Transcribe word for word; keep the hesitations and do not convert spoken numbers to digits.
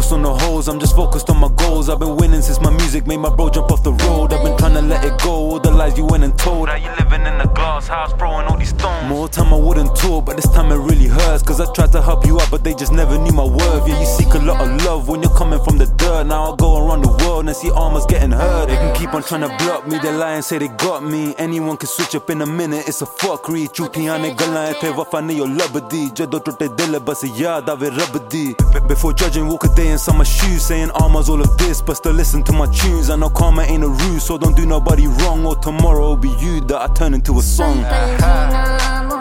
focused on the hoes, I'm just focused on my goals. I've been winning since my music made my bro jump off the road. I've been trying to let it go, all the lies you went and told. How you living in a glass house, throwing all these stones. More time I wouldn't talk, but this time it really hurts. Cause I tried to help you out, but they just never knew my worth. Yeah, you seek a lot of love when you're coming from the dirt. Now I go around the world and see armors getting hurt. They can keep on trying to block me, they lie and say they got me. Anyone can switch up in a minute, it's a fuckery. Chuti aane galan the wafa nahi yo labdi. Jado tote dil bas yaad aave rabdi. Before judging, walk a day inside my shoes, saying armors all of this, but still listen to my tunes. I know karma ain't a ruse, so don't do nobody wrong, or tomorrow it'll be you that I turn into a song.